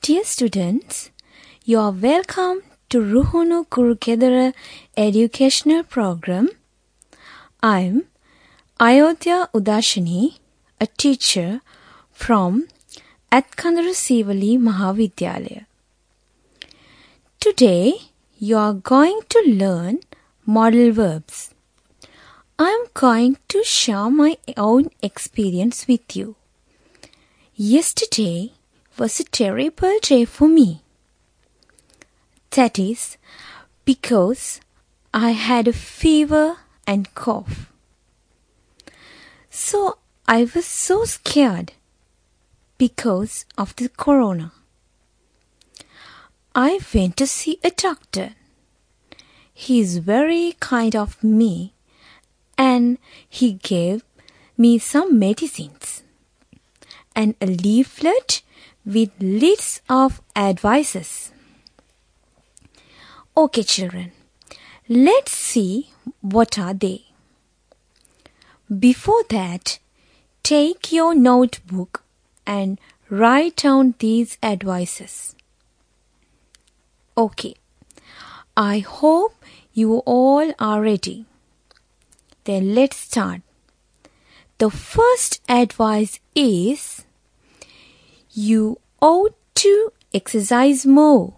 Dear students, you are welcome to Ruhunu Kurukethara educational program. I am Ayodhya Udashini, a teacher from Atkandara Sivali Mahavidyalaya. Today, you are going to learn modal verbs. I am going to share my own experience with you. Yesterday was a terrible day for me. That is because I had a fever and cough. So I was so scared because of the corona. I went to see a doctor. He is very kind of me and he gave me some medicines and a leaflet with lists of advices. Okay, children, let's see what are they. Before that, take your notebook and write down these advices. Okay, I hope you all are ready. Then let's start. The first advice is you ought to exercise more.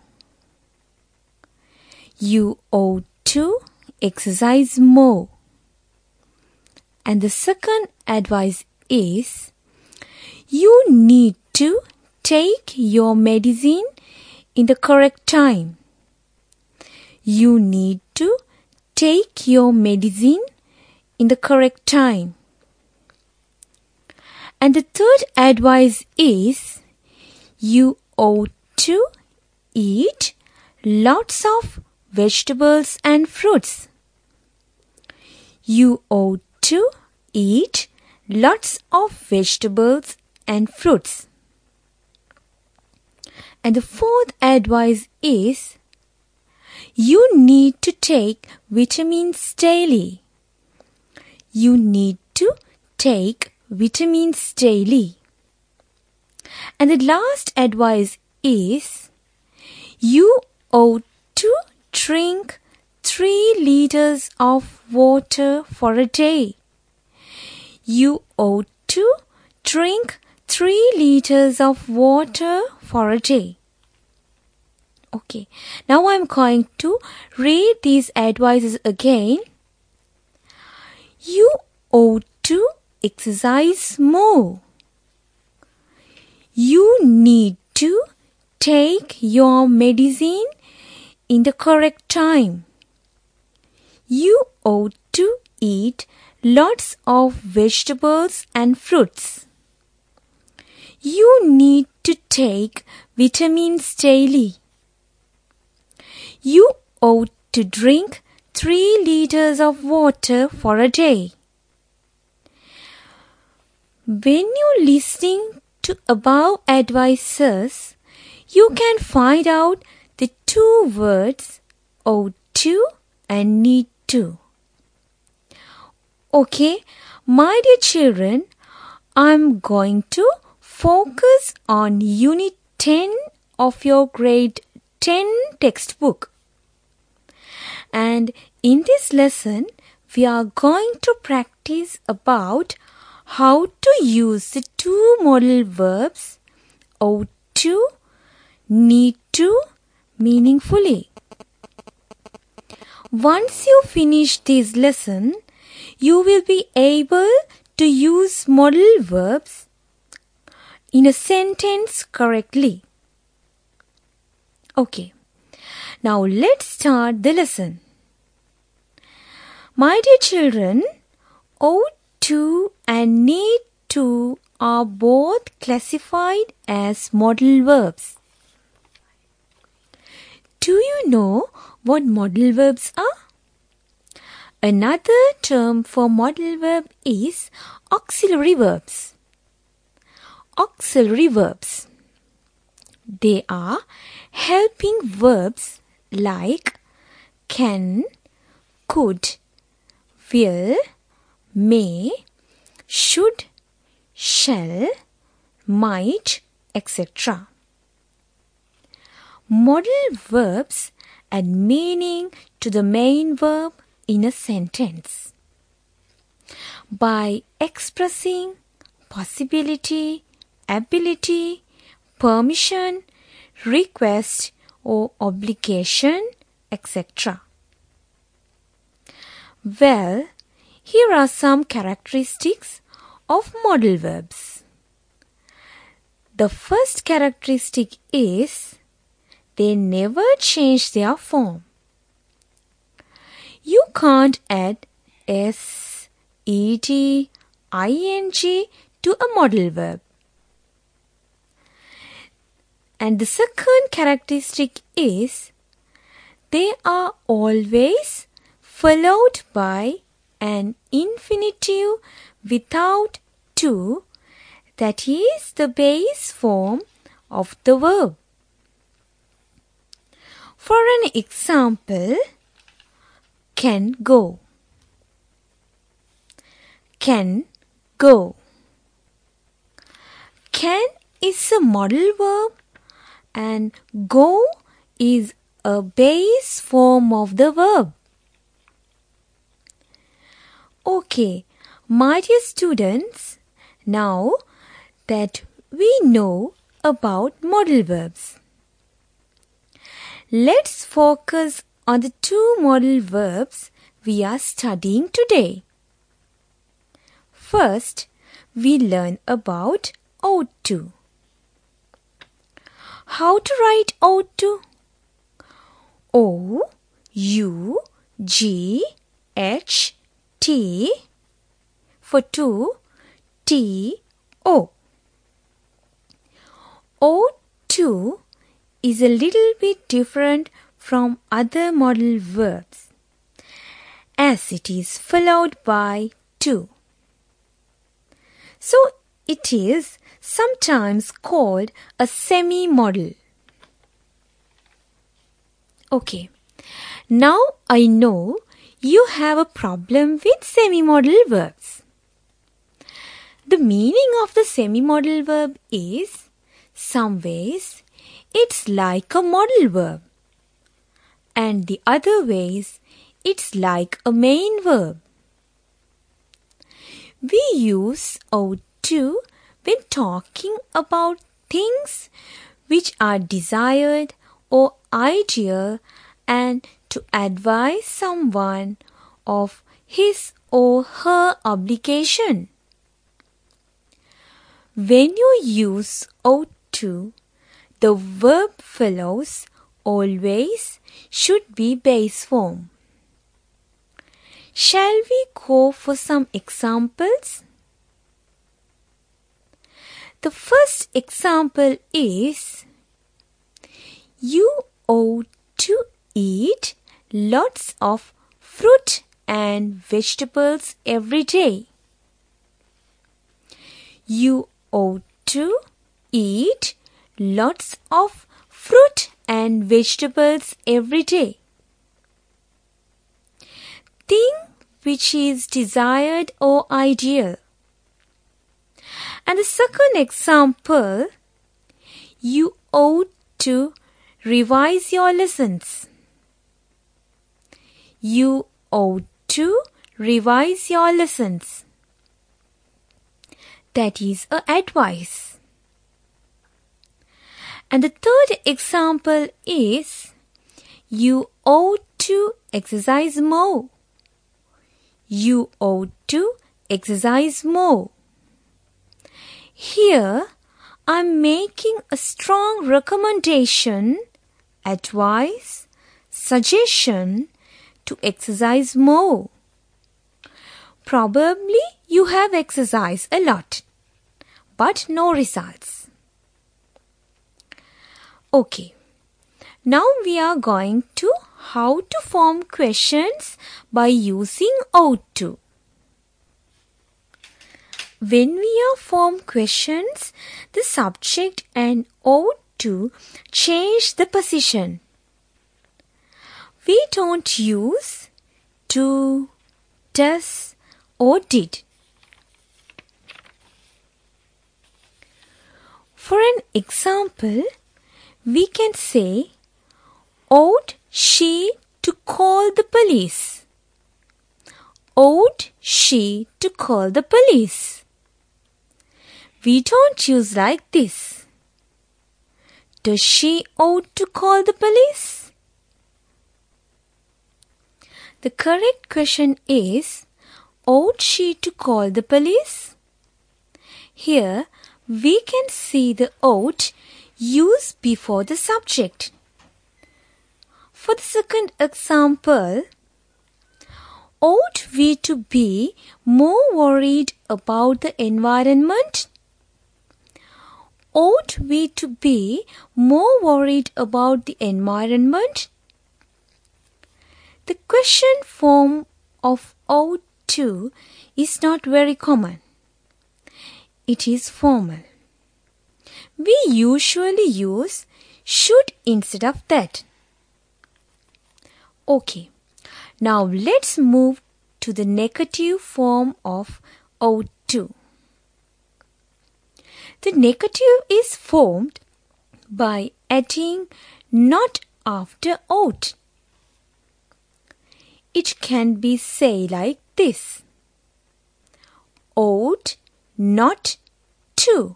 You ought to exercise more. And the second advice is you need to take your medicine in the correct time. You need to take your medicine in the correct time. And the third advice is you ought to eat lots of vegetables and fruits. You ought to eat lots of vegetables and fruits. And the fourth advice is you need to take vitamins daily. You need to take vitamins daily. And the last advice is you ought to drink 3 liters of water for a day. You ought to drink 3 liters of water for a day. Okay, now I'm going to read these advices again. You ought to exercise more. You need to take your medicine in the correct time. You ought to eat lots of vegetables and fruits. You need to take vitamins daily. You ought to drink 3 liters of water for a day. When you're listening to above advices, you can find out the 2 words ought to and need to. Okay, my dear children, I'm going to focus on Unit 10 of your Grade 10 textbook. And in this lesson, we are going to practice about how to use the 2 modal verbs ought to, need to meaningfully. Once you finish this lesson, you will be able to use modal verbs in a sentence correctly. Okay, now let's start the lesson. My dear children, ought to and need to are both classified as modal verbs. Do you know what modal verbs are? Another term for modal verb is auxiliary verbs. Auxiliary verbs. They are helping verbs like can, could, will, may, should, shall, might, etc. Modal verbs add meaning to the main verb in a sentence by expressing possibility, ability, permission, request or obligation, etc. Well, here are some characteristics of modal verbs. The first characteristic is they never change their form. You can't add s, ed, ing to a modal verb. And the second characteristic is they are always followed by an infinitive without to, that is the base form of the verb. For an example, can go. Can go. Can is a modal verb and go is a base form of the verb. Okay, my dear students, now that we know about modal verbs, let's focus on the two modal verbs we are studying today. First, we learn about ought to. How to write ought to? O, U, G, H, T for to, T, O. Ought to is a little bit different from other modal verbs as it is followed by to. So it is sometimes called a semi-modal. Okay, now I know you have a problem with semi-modal verbs. The meaning of the semi-modal verb is, some ways, it's like a modal verb, and the other ways, it's like a main verb. We use ought to when talking about things which are desired or ideal and to advise someone of his or her obligation. When you use ought to, the verb follows always should be base form. Shall we go for some examples? The first example is, you ought to eat lots of fruit and vegetables every day. You ought to eat lots of fruit and vegetables every day. Thing which is desired or ideal. And the second example, you ought to revise your lessons. You ought to revise your lessons. That is an advice. And the third example is, you ought to exercise more. You ought to exercise more. Here, I'm making a strong recommendation, advice, suggestion to exercise more. Probably you have exercised a lot, but no results. Okay, now we are going to how to form questions by using ought to. When we form questions, the subject and ought to change the position. We don't use do, does or did. For an example, we can say, Ought she to call the police? Ought she to call the police? We don't use like this. Does she ought to call the police? The correct question is, ought she to call the police? Here we can see the ought used before the subject. For the second example, ought we to be more worried about the environment? Ought we to be more worried about the environment? The question form of ought to is not very common. It is formal. We usually use should instead of that. Okay, now let's move to the negative form of ought to. The negative is formed by adding not after ought. It can be said like this: ought not to.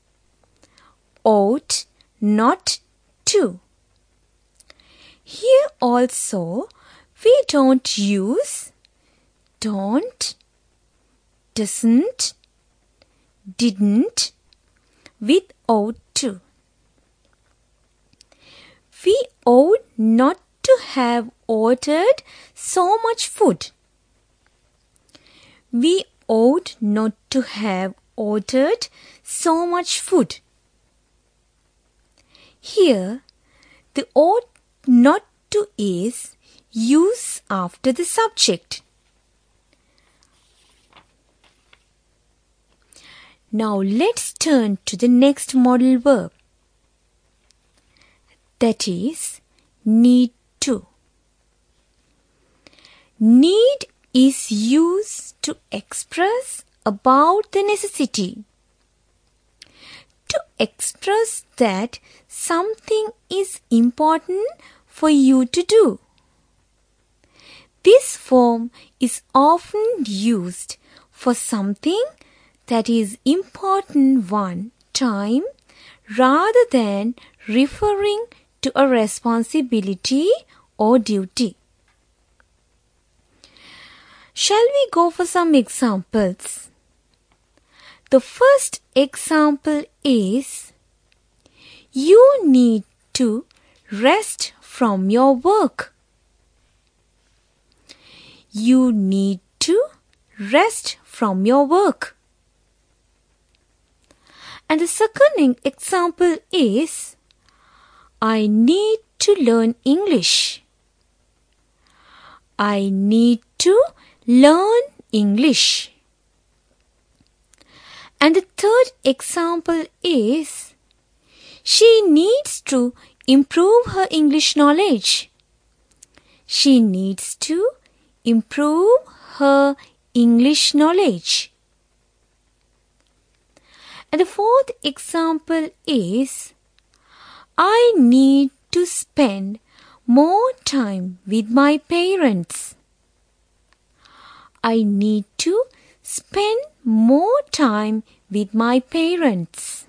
Ought not to. Here also we don't use don't, doesn't, didn't with ought to. We ought not to have ordered so much food. We ought not to have ordered so much food. Here, the ought not to is used after the subject. Now let's turn to the next modal verb. That is need to. Need is used to express about the necessity. To express that something is important for you to do. This form is often used for something that is important one time rather than referring to a responsibility or duty. Shall we go for some examples? The first example is, you need to rest from your work. You need to rest from your work. And the second example is, I need to learn English. I need to learn English. And the third example is, she needs to improve her English knowledge. She needs to improve her English knowledge. And the fourth example is, I need to spend more time with my parents. I need to spend more time with my parents.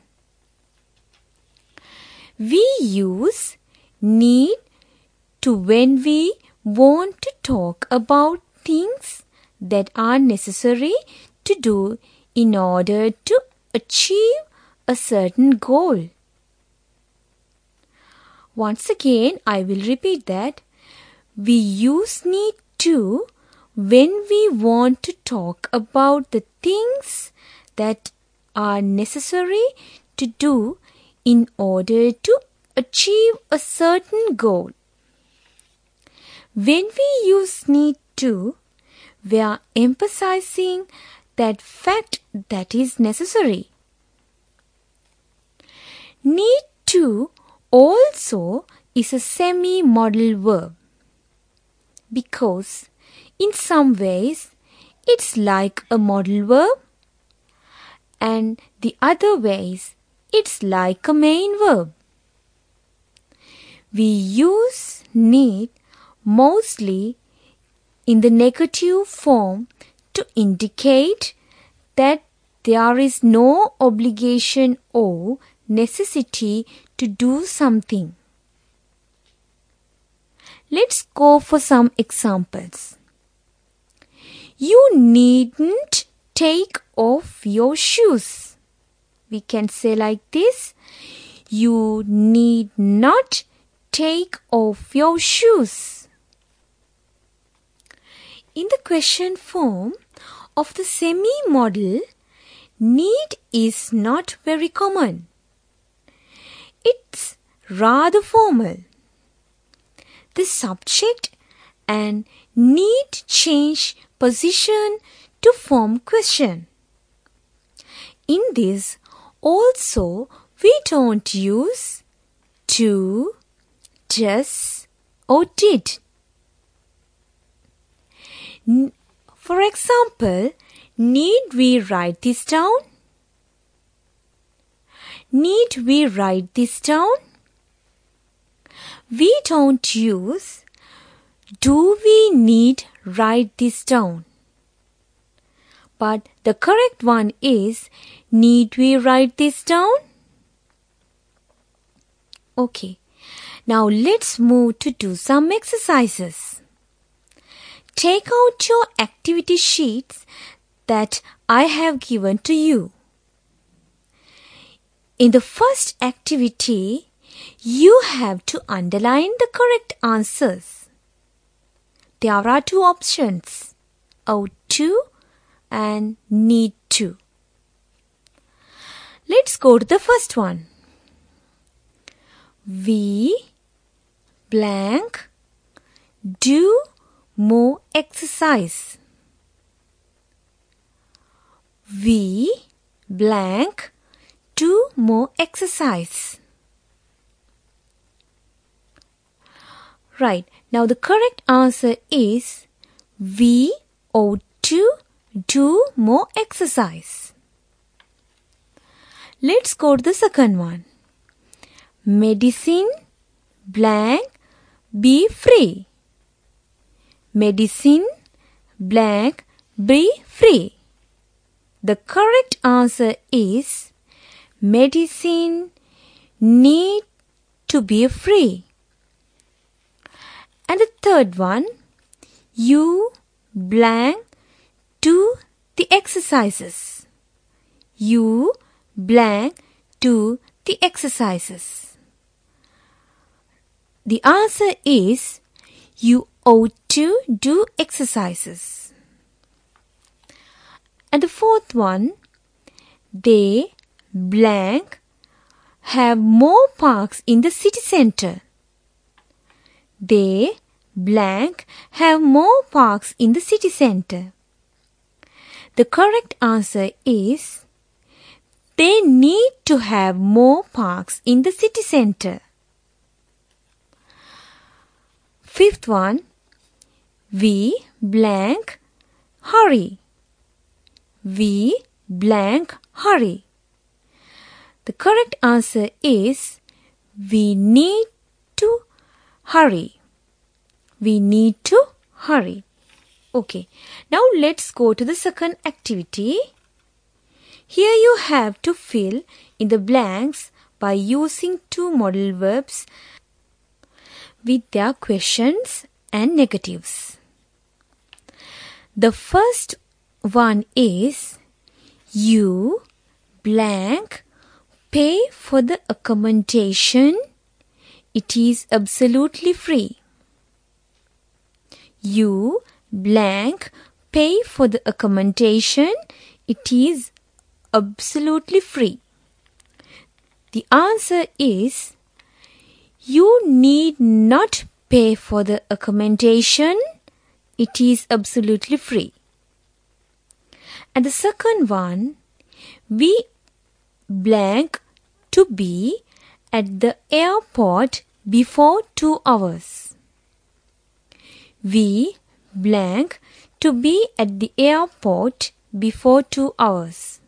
We use need to when we want to talk about things that are necessary to do in order to achieve a certain goal. Once again, I will repeat that. We use need to when we want to talk about the things that are necessary to do in order to achieve a certain goal. When we use need to, we are emphasizing that fact that is necessary. Need to also is a semi-modal verb because in some ways it's like a modal verb and the other ways it's like a main verb. We use need mostly in the negative form to indicate that there is no obligation or necessity to do something. Let's go for some examples. You needn't take off your shoes. We can say like this. You need not take off your shoes. In the question form of the semi-modal, need is not very common. It's rather formal. The subject and need change position to form question. In this also we don't use to, just or did. For example, need we write this down? Need we write this down? We don't use do we need write this down. But the correct one is need we write this down? Okay. Now let's move to do some exercises. Take out your activity sheets that I have given to you. In the first activity, you have to underline the correct answers. There are two options, ought to and need to. Let's go to the first one. We blank do more exercise. We blank do more exercise. Right. Now the correct answer is we ought to do more exercise. Let's go to the second one. Medicine blank be free. Medicine blank be free. The correct answer is medicine need to be free. And the third one, you blank do the exercises. You blank do the exercises. The answer is you ought to do exercises. And the fourth one, they blank have more parks in the city center. They blank have more parks in the city center. The correct answer is they need to have more parks in the city center. Fifth one, we blank hurry. We blank hurry. The correct answer is we need to hurry. We need to hurry. Okay. Now let's go to the second activity. Here you have to fill in the blanks by using two modal verbs with their questions and negatives. The first one is you blank pay for the accommodation. It is absolutely free. You blank pay for the accommodation. It is absolutely free. The answer is you need not pay for the accommodation. It is absolutely free. And the second one, we blank to be at the airport before 2 hours. We blank to be at the airport before 2 hours.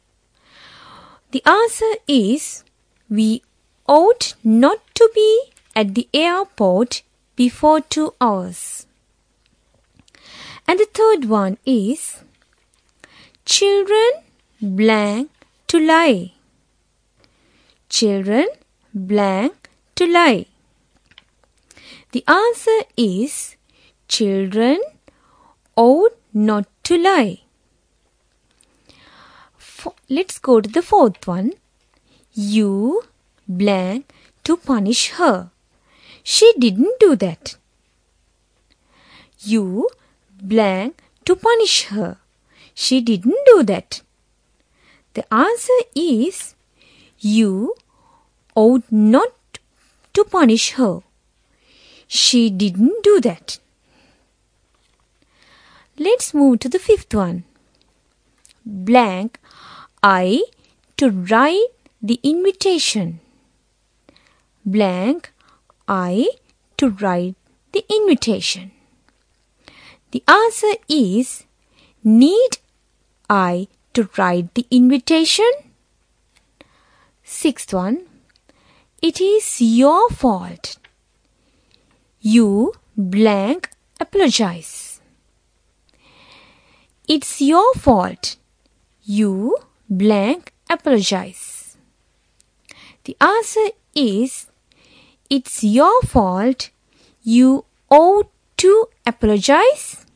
The answer is we ought not to be at the airport before 2 hours. And the third one is children blank to lie. Children blank to lie. The answer is children ought not to lie. Let's go to the fourth one. You blank to punish her. She didn't do that. You blank to punish her. She didn't do that. The answer is you ought not to punish her. She didn't do that. Let's move to the fifth one. Blank I to write the invitation. Blank I to write the invitation. The answer is need I to write the invitation? Sixth one. It is your fault. You blank apologize. It's your fault. You blank apologize. The answer is it's your fault. You ought to apologize.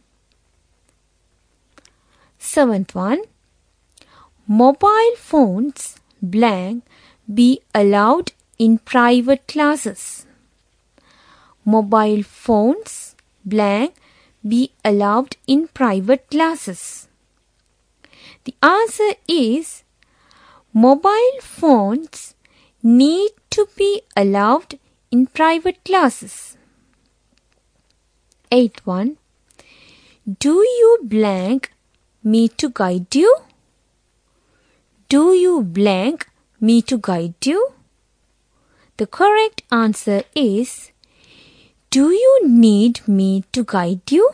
Seventh one. Mobile phones blank be allowed in private classes. Mobile phones blank be allowed in private classes. The answer is mobile phones need to be allowed in private classes. Eighth one. Do you blank me to guide you? Do you blank me to guide you? The correct answer is do you need me to guide you?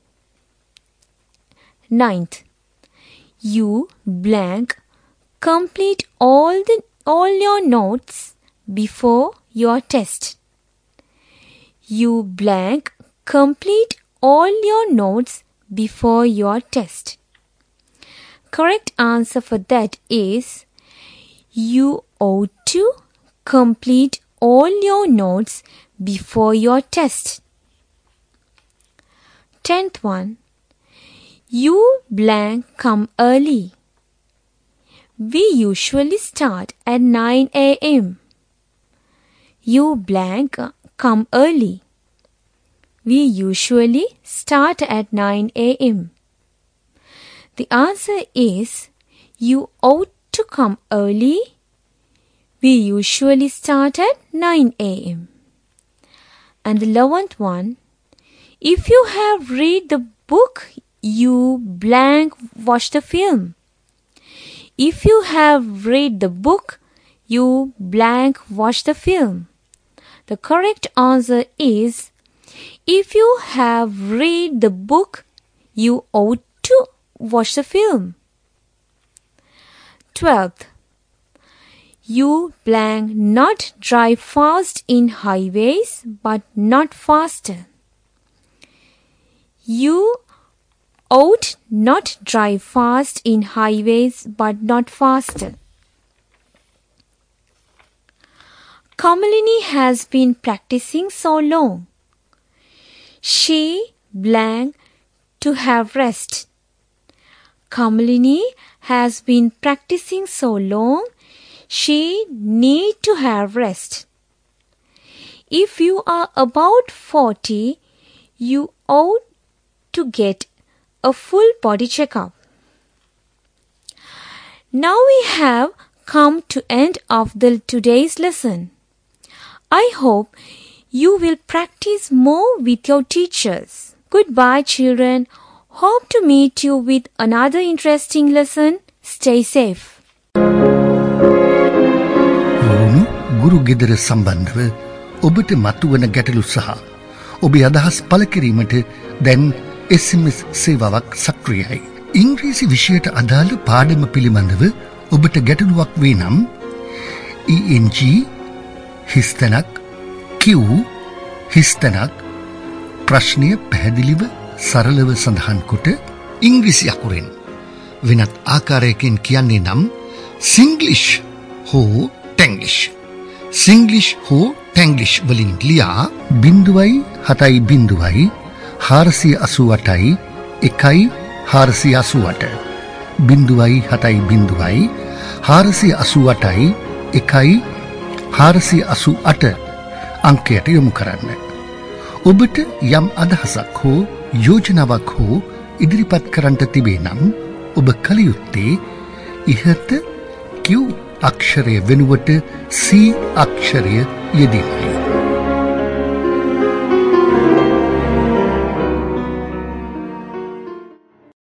Ninth. You blank complete all your notes before your test. You blank complete all your notes before your test. Correct answer for that is you ought to complete all your notes before your test. 10th one. You blank come early. We usually start at 9 a.m. You blank come early. We usually start at 9 a.m. The answer is you ought to come early. We usually start at 9 a.m. And the 11th one. If you have read the book, you blank watch the film. If you have read the book, you blank watch the film. The correct answer is if you have read the book, you ought to watch the film. 12th. You blank not drive fast in highways but not faster. You ought not drive fast in highways but not faster. Kamalini has been practicing so long. She blank to have rest. Kamalini has been practicing so long. She need to have rest. If you are about 40, you ought to get a full body checkup. Now we have come to end of today's lesson. I hope you will practice more with your teachers. Goodbye, children. Hope to meet you with another interesting lesson. Stay safe. ගුරු ගෙදර සම්බන්ධව ඔබට මතුවන ගැටලු සහ ඔබේ අදහස් පළ කිරීමට දැන් SMS සේවාවක් සක්‍රියයි. ඉංග්‍රීසි විෂයට අදාළ පාඩම පිළිබඳව ඔබට ගැටලුවක් වේ නම් ENG හිස්තැනක් කිව් හිස්තැනක් ප්‍රශ්නය පැහැදිලිව සරලව සඳහන් කොට ඉංග්‍රීසි අකුරෙන් වෙනත් ආකාරයකින් කියන්නේ නම් සිංග්ලිෂ් හෝ ටැන්ග්ලිෂ්. සිංග්ලිෂ් හෝ ටැන්ග්ලිෂ් වලින් ලියා 0.7 488 1 488 488 1 488 අංකයට යොමු කරන්න. ඔබට යම් අදහසක් හෝ යෝජනාවක් හෝ ඉදිරිපත් කරන්නට තිබේ නම් ඔබ කල යුත්තේ ඉහත Q අක්ෂරය වෙනුවට C අක්ෂරය යෙදීමයි.